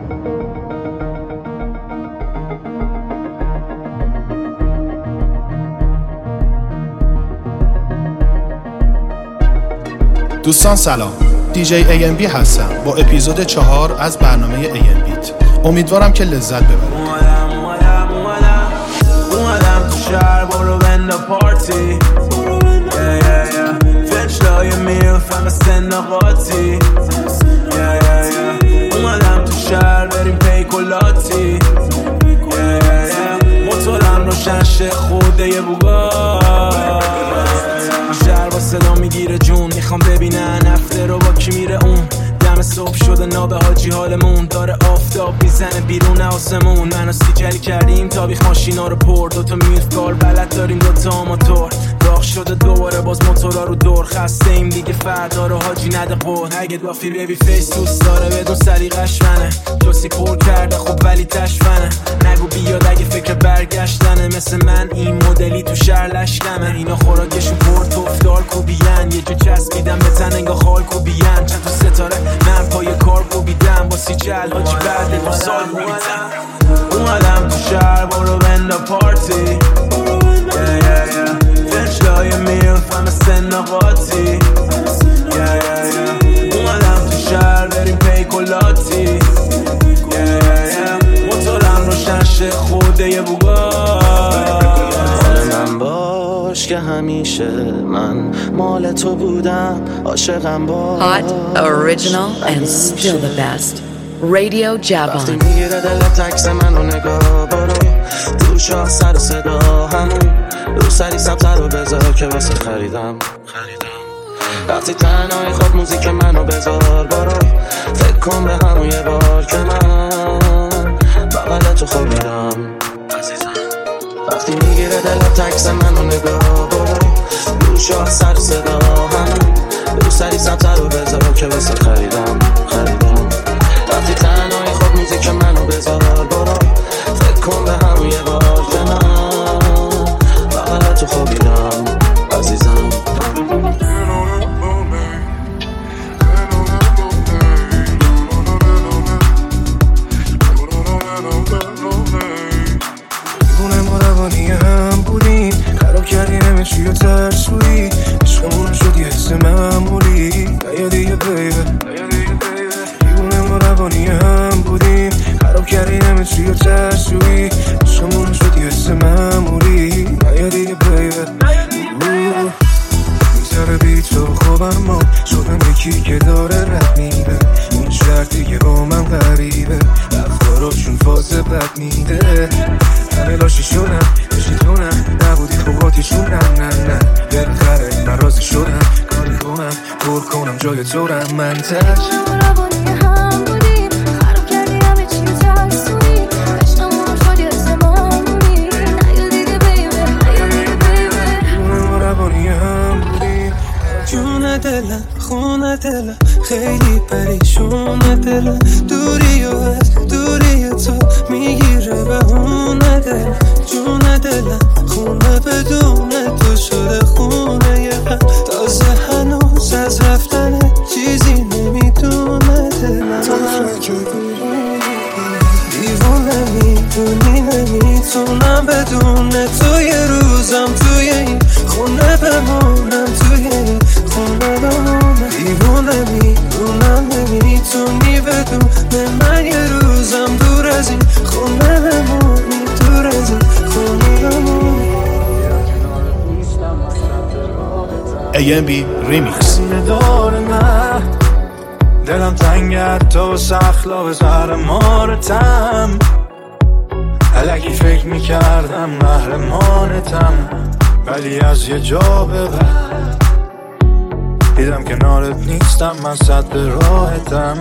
دوستان سلام، دیجی AMB هستم با اپیزود 4 از برنامه AMBیت. امیدوارم که لذت ببرید. اومدم تو شهر برو بند پارتی، فنچلای میلفم سن قاطی، اومدم تو شهر بریم پیکولاتی، موتورم روشن شه خوده یه بوگار، شهر با صدا میگیره جون، میخوام ببینن هفته رو با کی میره اون، دم صبح شده نابه حاجی حالمون، داره آفتاب میزنه بیرون آسمون، منو سیجلی کردیم تابیخ ماشینا رو پر، دوتا میلف کار بلد داریم دوتا موتور، داغ شده دوباره باز موتورا رو دور، خسته ایم دیگه فردا رو حاجی نده قول، اگه دافی بیبی فیس دوست داره بدون سلیقش منه، جسی پر کرده خوب ولی تشفنه، نگو بیاد اگه فکر برگشتنه، مثل من این مدلی تو شهر لشکمه، اینا خوراکشون پر توفدار کوبیان، یه جو چسبیدم به تن انگا خال کوبیان، چند تا ستاره من پای کار کوبیدم، با سی جل حاجی بعد دو سال کوبیدم، اومدم تو شهر برو بند پارتی، فنچلای میلفم سن قاطی، اومدم تو شهر بریم پیکولاتی، موتورم روشن شه خوده یه بوگار، مال من باش که همیشه من مال تو بودم، عاشقم باش. Hot, original and still the best. Radio Jabon. وقتی میگیره دلت عکس منو نگاه برو تو شاه سر و صدا همون رو سری سبتر رو بذار که واسه خریدم وقتی تنهای خود موزیک منو بذار برو فکر کن به همون یه بار که من بغل تو خوابیدم وقتی میگیره دلت عکس منو نگاه برو رو شاه سر و صدا همون رو سری سبتر رو بذار که واسه خریدم وقتی تنهای خود موزیک منو بذار برو فکر کن به همون یه بار که من بغل تو خوابیدم عزیزم دیوونه ما روانی هم بودیم خراب کردی همه چی و ترسویی عشقمون شد یه حس معمولی نیا دیگه بیبه روانی هم بودیم خراب کردی همه چی و ترسویی عشقمون شد یه حس معمولی نیا دیگه بیبه میذاره بی تو خوابم ما شدم یکی که داره رد میده این شهر دیگه با من غریبه رفتاراشون فاز بد میده همه لاشی شدن بشیدونم نبودی خوباتیشون نه بالاخره من راضی شدم کاری کنم پر کنم جای تو رم من تش دلم خونه دلم خیلی پریشونه دلم دوری و از دوری تو میگیره بهونه دلم جون دلم خونه بدون تو شده خونه یه غم تازه هنوز از رفتن چیزی نمیدونه دلم تو که دیوونه میدونی نمیتونم بدون تو یه روزم توی این خونه بمونم توی این خونه بمونم دیوونه میدونم نمیتونی بدون من یه روزم دور از این خونه بمونی دور از این خونه بمونی AMB ریمیکس دلم تنگت تو سخلا به زهر مارتم الکی فکر میکردم قهرمانتم ولی از یه جا به بعد دیدم کنارت نیستم من صد به راحتم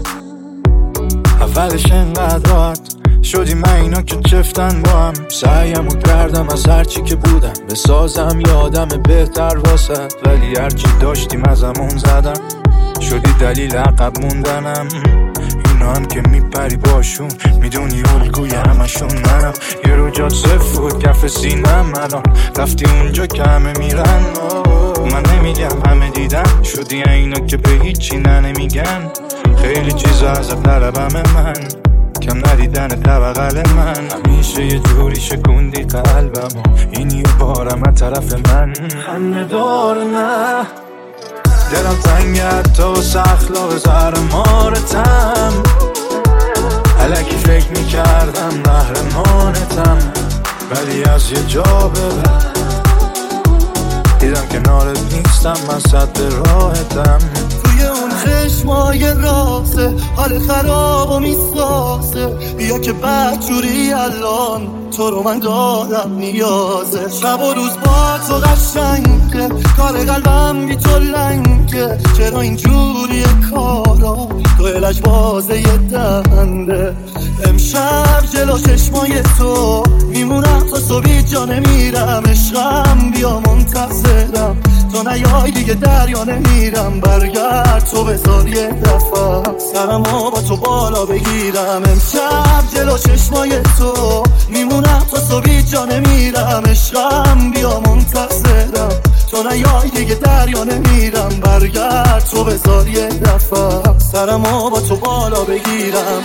اولش انقدر راحت شدیم اینا که چفتن با هم سعیمو کردم از هرچی که بودم بسازم یادم بهتر واسد ولی هرچی داشتیم ازمون زدم شدی دلیل عقب موندنم اینا هم که میپری باشون میدونی الگوی همشون منم یه رو جات صف بود کف سینم الان رفتی اونجا که همه میرن من نمیگم همه دیدن شدی اینا که به هیچی نمیگن خیلی چیزا از طلبم من کم ندیدن بغل من. همیشه یه جوری شکوندی قلبم این یه بارم از طرف من. خنده دار نه دلم تنگت تو اخلاق زرمارتم. الکی فکر میکردم قهرمانتم ولی از یه جا به بعد دیدم کنارت نیستم من صد راحتم. توی اون خشمای راسه حال خراب و میسازه. بیا که بدجوری الان تو رو من دادم نیازه. شب و روز با تو قشنگه کار قلبم بی تو لنگه. چرا اینجوری کارا تو علج بازه یه دنده. امشب جلو چشمای تو میمونم تا صبحی جا نمیرم. عشقم بیا منتظرم تو نیای دیگه دریا نمیرم. برگرد تو بذار یه دفعه سرمو با تو بالا بگیرم. امشب جلو چشمای تو میمونم تا صبحی جا نمیرم. عشقم بیا منتظرم تو نیای دیگه دریا نمیرم. برگرد تو بذار یه دفعه سرمو با تو بالا بگیرم.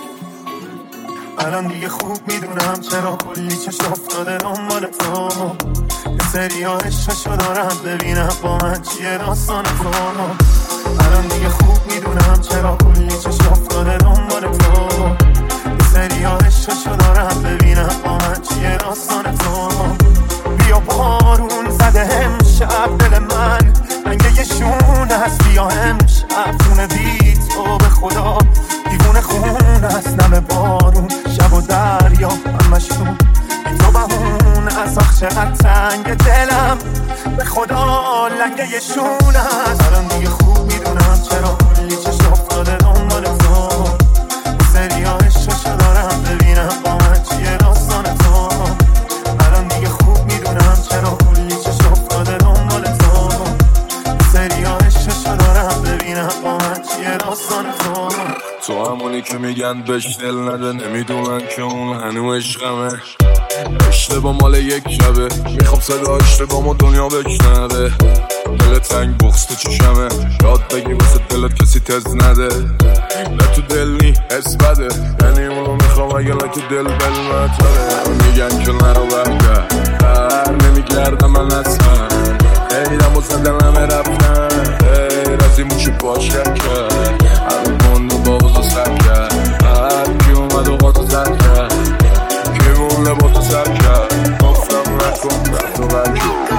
الان دیگه خوب میدونم چرا کلی چشم افتاده دنبال تو. یه سری ها عشقشو دارم ببینم با من چیه داستان تو. الان دیگه خوب میدونم چرا کلی چشم افتاده دنبال تو. یه سری ها عشقشو دارم ببینم با من چیه داستان تو. بیا بارون زده امشب دل من رنگ یه شونه هست. بیا امشب خونه بی تو به خدا دیوونه خون هست. نم بارون شب و دریا همشون بی تو بهون از. آخ چقدر تنگ دلم به خدا لنگه یه شونه هست. الان دیگه خوب میدونم چرا کلی چشم افتاده دنبال تو. سری ها عشقشو دارم ببینم با من چیه داستان تو. الان دیگه خوب میدونم چرا کلی چشم افتاده دنبال تو. سری ها عشقشو دارم ببینم با من چیه داستان تو. تو همونی که میگن بهش دل نده نمیدونن که اون هنو عشقمه. اشتباه مال یک شبه میخوام صدا اشتباه دنیا بشنوه. دل تنگ بغز تو چشمه یاد بگی واسه دلت کسی تز نده. نه تو دل نی حس بده یعنی اونو میخوام اگه تو دل بلمتره. میگن که نرو برگرد بر نمیگردم من اصلا. خیلم و زدنم رفتن خیر از این موشو باش کرد هر کن و بابا سر کرد. هر کی اومد و با تو زد کرد کی مونه با تو سر کرد. گفتم نکن رفت و برگرد.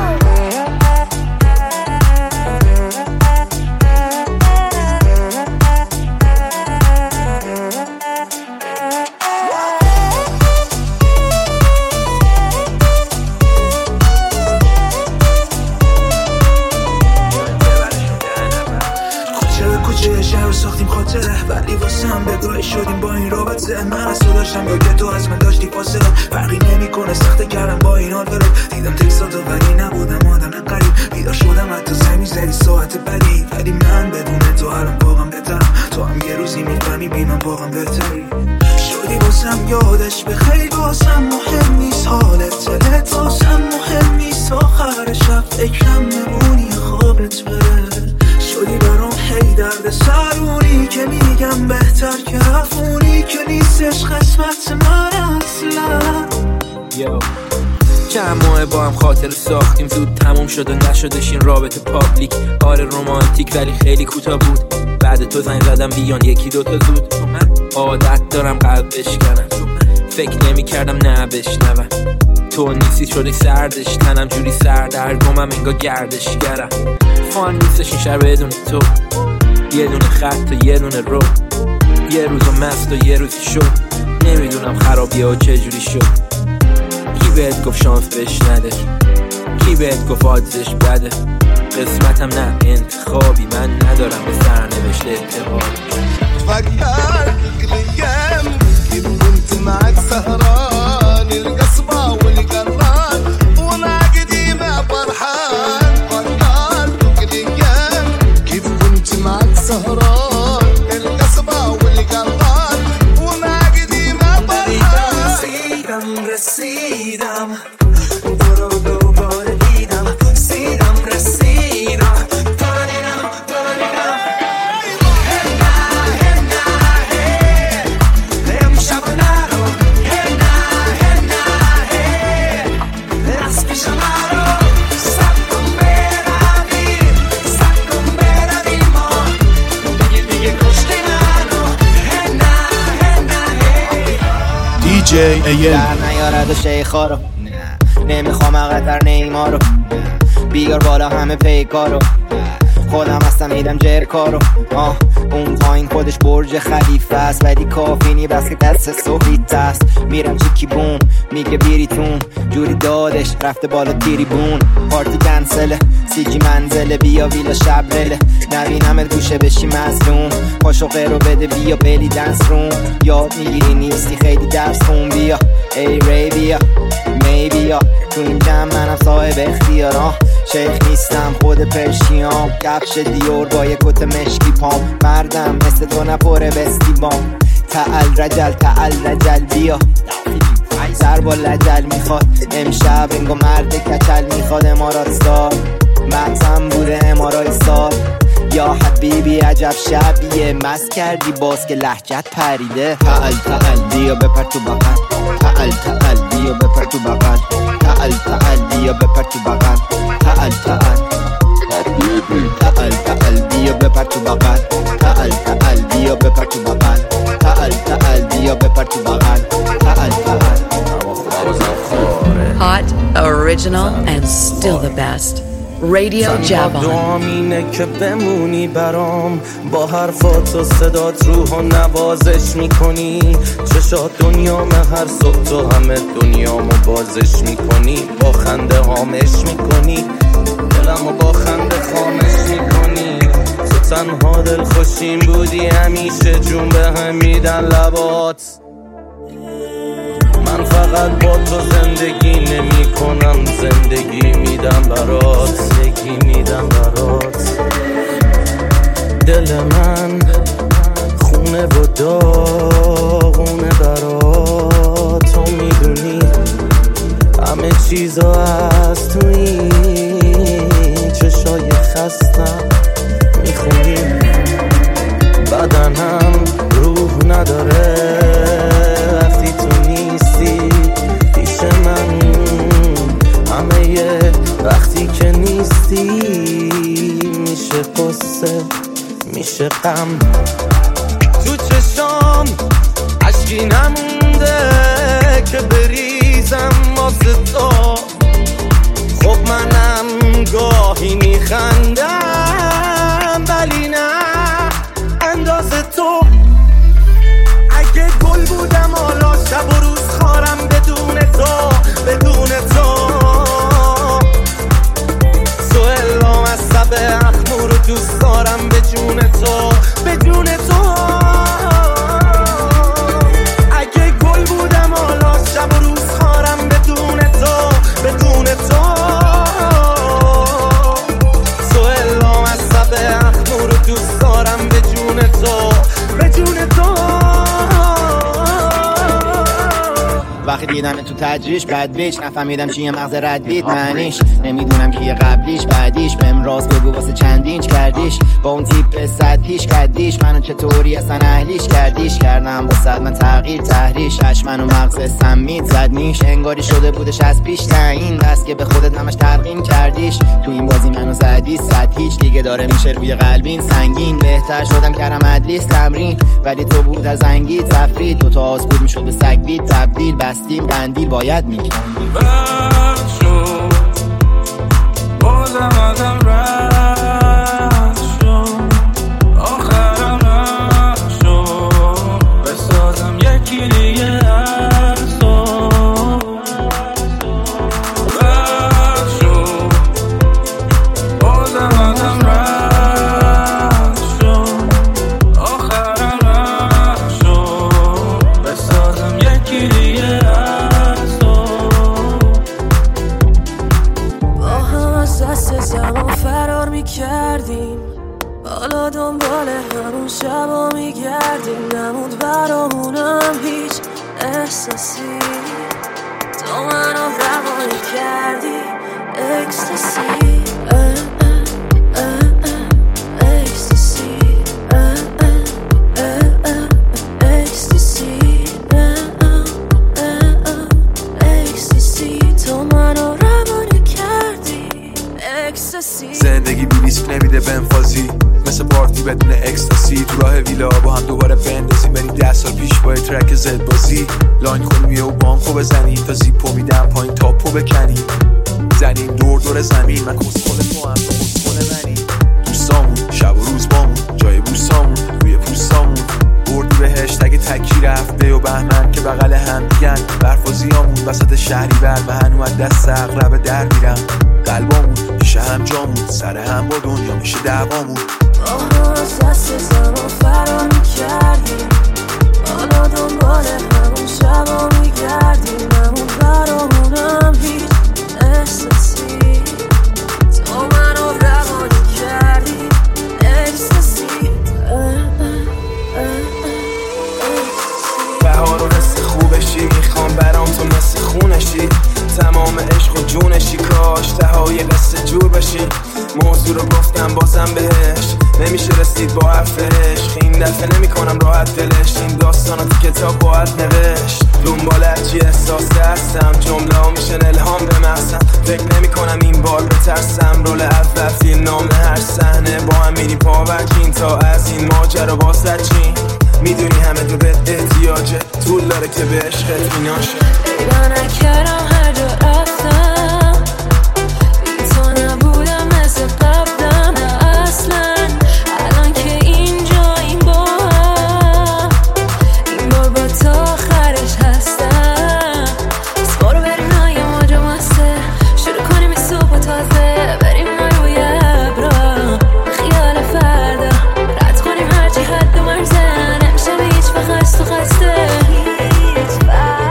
ساختیم خاطره ولی واسه هم بگاهی شدیم با این رابطه. من از تو داشتم یا که تو از من داشتی فاصله. فرقی نمی کنه سخته کردم با این حال ولد. دیدم تکساتو ولی نبودم آدم قریب. بیدار شدم حتی زنگ زدی ساعت بدی. ولی من بدون تو الان واقعا بهترم. تو هم یه روزی میفهمی بی من واقعا بهتری. شدی واسم یادش به خیلی واسم مهم نیست. حالت دلت واسم مهم نیست. آخر شب فکرم نمونی خوابت بره. شدی برام هی درد سرونی که میگم بهتر که رفونی که نیستش قسمت من اصلا. چند ماه با هم خاطر ساختیم زود تموم شد و نشدش این رابطه پابلیک. آره رومانتیک ولی خیلی کوتاه بود. بعد تو زنگ زدم بیان یکی دوتا زود. عادت دارم قلب بشکنم فکر نمی کردم نه بشنوم. تو نیستی شدی سردش تنم جوری سردرگمم انگار گردشگرم. فان نیستش این شهر بدون تو. یه دونه خط و یه دونه رو. یه روزو مست و یه روزی شد. نمیدونم خرابیه و چجوری شد. کی بهت گفت شانس بهش نده. کی بهت گفت آدزش بده. قسمتم نه انتخابی من ندارم به سرنوشت اعتبار. فكرت الايام كيف كنت معك سهران القصبة والقران وانا قديمة فرحان. فكرت الايام كيف كنت معك سهران القصبة والقران وانا قديمة فرحان. رسيدم تو رو دوباره دیدم. رسیدم AMB. نیارد و شیخا رو نمیخوام اقدر نیمارو بیار بالا همه پیکارو خودم هستم میدم جرکارو اون پایین خودش برج خلیفه است ولی کافی نی بس که دست سوفیت است میرم چیکی بوم میگه بیریتون جوری دادش رفته بالا تیریبون پارتی کنسله سیجی منزله بیا ویلا شبرله نبینم گوشه بشی مظلوم پاشو قیرو بده بیا بلی دنس روم یاد میگیری نیستی خیلی درس خون بیا ای ری بیا می بیا تو این جمع منم صاحب اختیارم شیخ نیستم خود پرشیام کفش دیور با یک کت مشکی پام مردم مثل تو نپره بستی بام تعال رجل بیا سر با لجل میخواد امشب انگو مرد کچل میخواد امارات سال مغزم بوده امارای سال یا حبیبی عجب شبیه مست کردی باز که لهجت پریده تعال بیا بپر تو بغل تعال بیا بپر تو بغل تعال بیا بپر تو بغل تعال بیا بپر تو بغل تعال بیا بپر تو بغل تعال بیا بپر تو بغل Hot, original, and still the best. Radio Javon. دامینه که بمونی برام با حرفات و صدات روحو نوازش میکنی چشات دنیامه هر صبح تو همه دنیامو بازش میکنی با خنده هامش میکنی دلمو با خنده خامش میکنی تو تنها دل خوشیم بودی همیشه جون به هم میدن لبات من فقط با تو زندگی نمی کنم زندگی میدم برات دل من خونه و داغونه برات تو میدونی همه چیزا از توی چشای خستم میخونی بدنم روح نداره وقتی تو نیستی پیش من همه وقتی که نیستی میشه قصه میشه غم تو چشام عشقی نمونده که بریزم واسه تو خب منم گاهی میخندم ولی نه اندازه تو اگه گل بودم حالا شب و روز خارم بدون تو سوهلام از سب اخمو رو دوست دارم به جون تو اگه گل بودم حالا شب و روز خارم بدون تو سوهلام از سب اخمو رو دوست دارم به جون تو وقتی دیدم تو تجریش بد بیچ نفهمیدم چیه مغز رد بیت معنیش نمیدونم کیه قبلیش بعدیش بهم راز بگو واسه چند اینچ کردیش با اون تیپ صد پیش کردیش منو چطوری اصلا اهلیش کردیش کردم با صد من تغییر تحریش هش منو مغز سمید زد نیش انگاری شده بودش از پیش تعیین دست که به خودت نمش ترقیم کردیش تو این بازی منو زدی صد هیچ دیگه داره میشه روی قلبین سنگین بهتر شدم کردم ادلیس تمرین ولی تو بود از انگی تفرید تو تا آز بود میشد به سگ بید تبدیل بستیم بندیل باید میکنیم رد شد بازم ازم رد شد آخرم نشد بسازم یکی دیگه از تو رد شد بازم ازم رد شد آخرم نشد بسازم یکی دیگه زمان فرار میکردیم حالا دنبال همون شبا میگردیم نموند برامونم هیچ احساسی تو منو روانی کردی اکستاسی زندگی بی ریسک نمیده بنفازی مثل پارتی بدون اکستاسی تو راه ویلا با هم دوباره بندازیم بریم 10 سال پیش با ترک زد بازی لاین خونی و بام خوب بزنی تا زیپو میدم پایین تاپو بکنی زنیم دور دور زمین من کسخل تو هم تو کسخل منی دوستامون شب و روز بامون جای بورسامون روی پوستامون بردی بهش تگ تکی رفته و بهمن که بغل هم دیگن برفازیامون وسط شهری بر و هنو از دست اقرب در میرم قلبامون میشه هم جامون سر هم با دنیا میشه دعوامون از دست زمان فرا میکردیم حالا دنبال همون شبا میگردیم همون برامونم هیچ احساسی تو منو روانی کردی احساسی بهار و رست خوبشی میخوام برام تو مثل خونشی تمام عشق و جونشی کاش تهای قصه جور بشی موضوع رو گفتم بازم بهش نمیشه رسید با حرف عشق این دفعه نمی کنم راحت دلش این داستانا تو کتاب باید نوشت دنبال هرچی احساس هستم جمله ها میشن الهام به مغزم فکر نمی کنم این بار بترسم رول اول فیلم نام هر صحنه با هم میری پاورکین تا از این ماجرا واسه چین میدونی همه تو بهت احتیاجه طول داره که به عشقت ایناشه پیدا نکردم هر جا رفتم بی تو نبودم مثل قبلم نه اصلا الان که اینجاییم با هم این بار با تا آخرش هستم بس برو بریم نایه ماجا مسته شروع کنیم این صبح تازه بریم روی ابرا خیال فردا رد کنیم هرچی حد و مرزه نمیشه به هیچ وقت خست و خسته هیچ وقت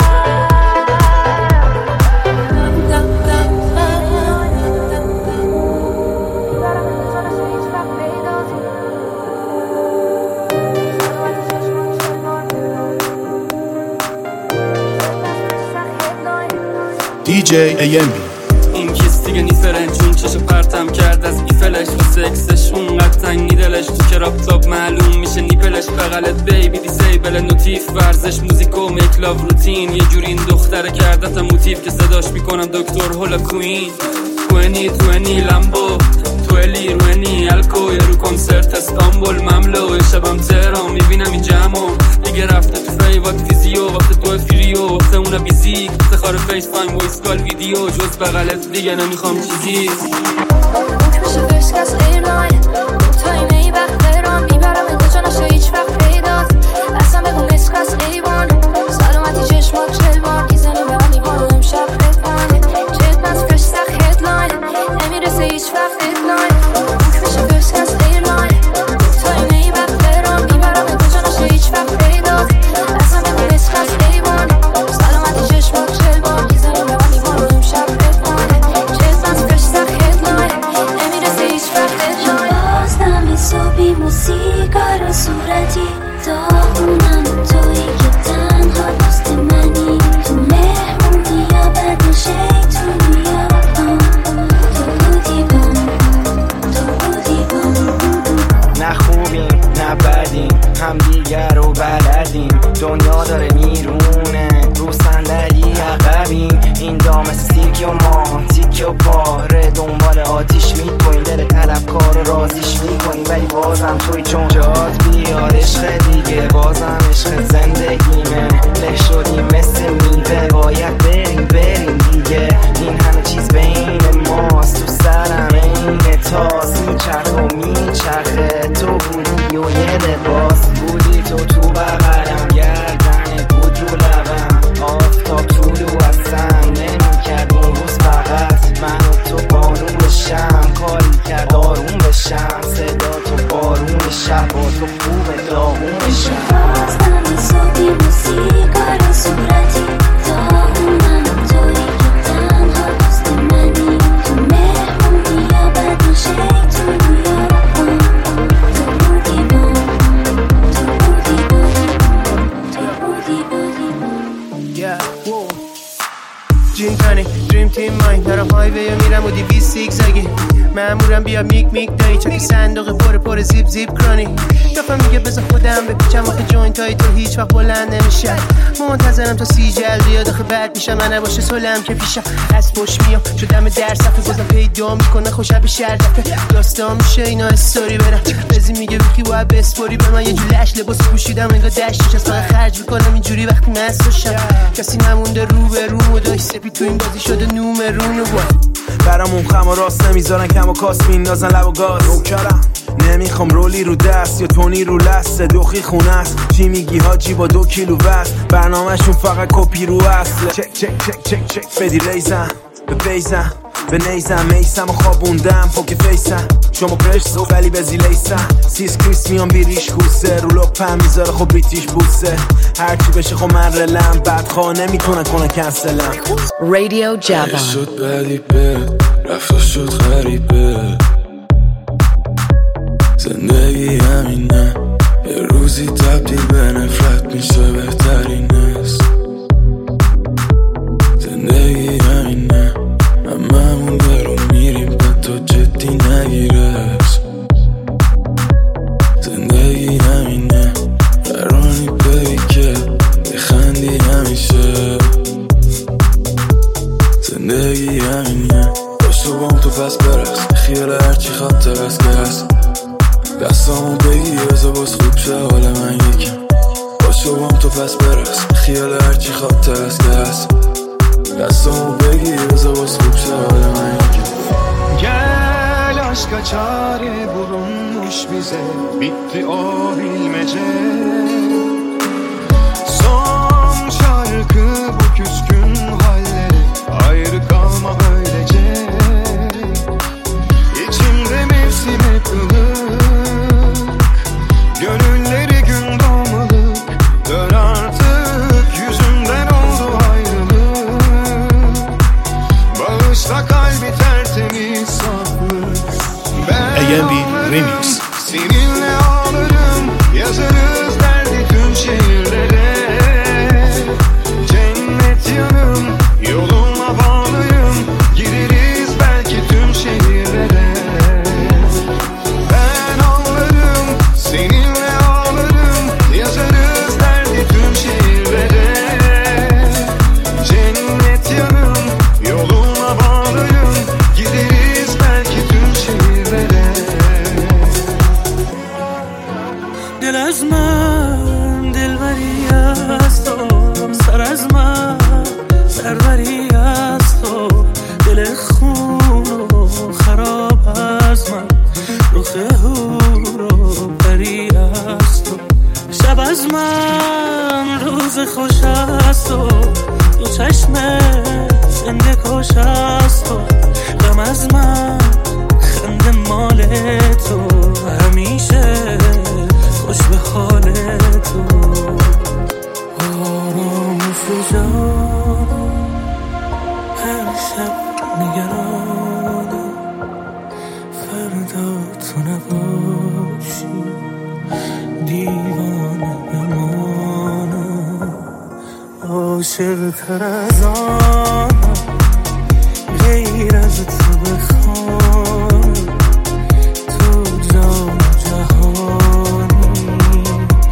DJ AMB این کس دیگه نیست فرنجون چشو پرتم کرد از ایفلش و سکسش اونقدر تنگی دلش تو کراپ تاپ معلوم میشه نیپلش بغلت بیبی دیسیبل نوتیف ورزش موزیک و میک لاو روتین یه جوری این دختره کردت موتیف که صداش میکنم دکتر هولا کوین 2020 لامبو تولی روینی الکو یه رو کنسرت استانبول مملو شبم تهران میبینم این جمعو دیگه رفته تو فیوات فیزیو وقت تو فریو وقت اونا بیزیک افتخار فیس تایم ویس کال ویدیو جز بغلت دیگه نمیخوام چیزی میشه فرست کس ایرلاین تا این ای وقت تهران میبرم انتجا نشه هیچ وقت پیدات اصلا بگو نسک از ایوان سلامتی چشمات چلوان ایزنی به من ایوان امشب ردوان جد من فرست اخ هدلاین نمیرسه هیچ وقت ایرلاین میشه فرست کس ایرلاین تا این ای وقت تهران میبرم انتجا نشه هیچ وقت پیدات اصلا بگو نسک از ایوان سلامتی چشمات چلوان ایزنی به من ایوان امشب ردوان جد من فرست اخ هدلاین نمیرسه هیچ وقت ایرلاین بازدم صبحی موسیقار صورتی داغونم تویی که تنها دوست منی تو مهمونی یا بد شیطونی یا تو بودی بام نه خوبیم نه بدیم هم دیگر رو بلدیم دنیا داره میرونه رو صندلی عقبیم این دام سیرک و ما تیک و پاره دنبال آتیش میکنیم دل طلبکار رو رازیش میکنیم ولی بازم توی چون جات بیاد عشق دیگه بازم عشق زندگیمه له شدیم مثل میوه باید بریم دیگه این همه چیز بین ماست تو سرم این تاس میچرخ و میچرخه تو بودی و یه لباس بودی تو بغلم گردن بود رو لبم آفتاب طولو اصلا نمیکرد اون روز فقط من و تو بارون بشم کاری کرد آروم بشم صدا تو بارون شب با تو خوب داغون بشم بازدم صبحی موسیقار صورتی داغونم تویی که تنها دوست منی تو مهمونی یا بد شیطونی یا جین تانی دریم تیم ماین دارم هایوی میرم و 200 زیگزگی مامورم بیا میک دایی چک صندوق پر زیب کرانی دفعه میگه بذار خودم بپیچم آخه جوینت های تو هیچ وقت بلند نمیشه منتظرم تا 30 جلد بیاد آخه بعد میشم من نباشه سلم که پیشم از پشت میام شدم در صفحه بازم پیدا میکنه خوشم به شردفه داستان میشه اینا استوری برم بزی میگه ویکی باید بسپوری به من یه جولش لباس پوشیدم انگار دشتش از فقط خرج میکنم اینجوری وقتی مست باشم کسی نمونده رو به رو و داشت سپید تو این بازی شده نومرونو برامون خم و راست نمیذارن کم و کاس میندازن لب و گاز نوکرم نمیخوام رولی رو دست یا تونی رو لسته دوخی خونه است چی میگی حاجی با 2 کیلو وزن برنامهشون فقط کپی رو اصله چک بدی ریزم به بیزم به نیزم میسم و خوابوندم پوک فیسم شما پرشت ولی به زیلیسم سیس کریس میان بیریش کوسه رو لپم میذاره خب بریتیش بوسه هرچی بشه خب من رلم بدخواه نمیتونن کنن کنسلم رادیو جوان شد بدیبه رفت شد غریبه زندگی همینه یه روزی تبدیل به نفرت میشه بهترین است زندگی همینه هممون درو میریم به تو جدی نگیرش زندگی همینه فرانی ببی که بخندی همیشه زندگی همینه باشو بام تو پس برس خیال هرچی خاطر از که هست دستامو بگی بزا باز خوب شه حال من یکم باشو بام تو پس برس خیال هرچی خاطر از که هست دستامو بگی بزا باز خوب شه حال من یکم Gel aşka çare bulunmuş bize bitti o bilmece son şarkı bu küskün halleri ayrı kalma böylece İçimde mevsime kılık gönülleri gün doğmalık dön artık yüzünden oldu ayrılık bağışla kalbi tertemiz saflık AMB Remix seninle ağlarım yazarız derdi tüm şehirlere cennet yanım yoluna bağlıyım gireriz belki tüm şehirlere ben ağlarım seninle ağlarım yazarız derdi tüm şehirlere cennet yanım yoluna bağlıyım gideriz belki tüm şehirlere دل از من دلبری از تو سر از من سروری از تو دل خون و خراب از من رخ هور و پری از تو شب از من روز خوش از تو تو چشم زنده کش از تو غم از من خنده مال تو همیشه خوش به حال تو آرام و فجانم هر شب نگرانم فردا تو نباشی دیوانه بمانم عاشق تر از آنم غیر از تو بخوانم تو جان جهانی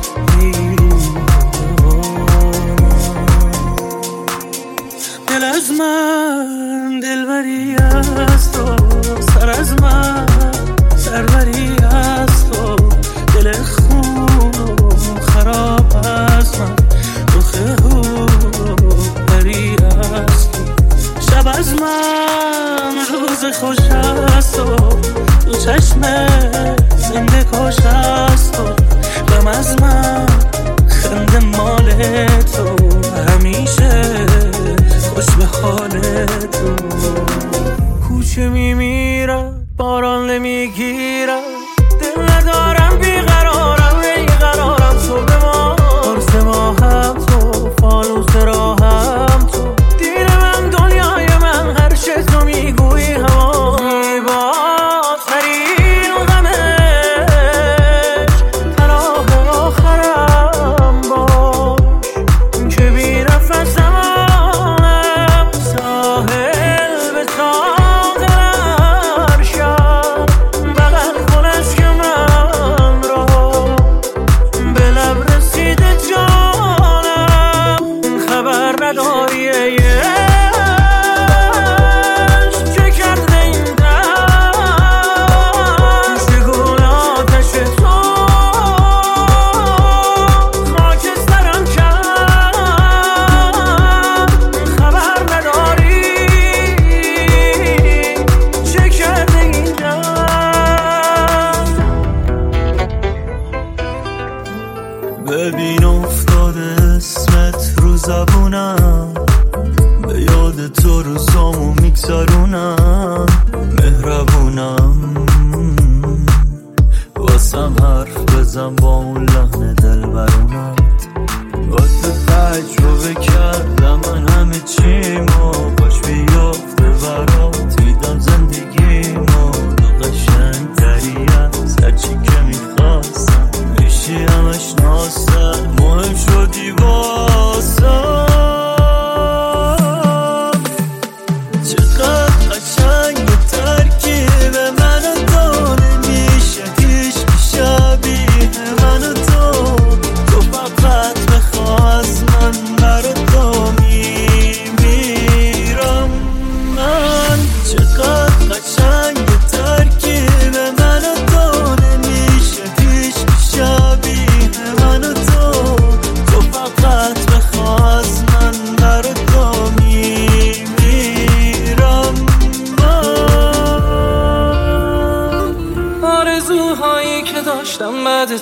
دل از من دلبری از تو سر از من سروری از تو دل خون و خراب از من رخ هور و پری از تو شب از من روز خوش از تو تو چشم زنده کش از تو غم از من خنده مال تو همیشه خوش به حال تو کوچه میمیرم باران نمیگیرم دل ندارم بیقرارم بیقرارم تو به ما قرص ما هم تو فانوس راهم تو دیر من دنیای من هر چه تو میگویی هوا زیباترین غمش تناه آخرم باش که بی نفسم ساحل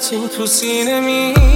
هرچی تو سینه میره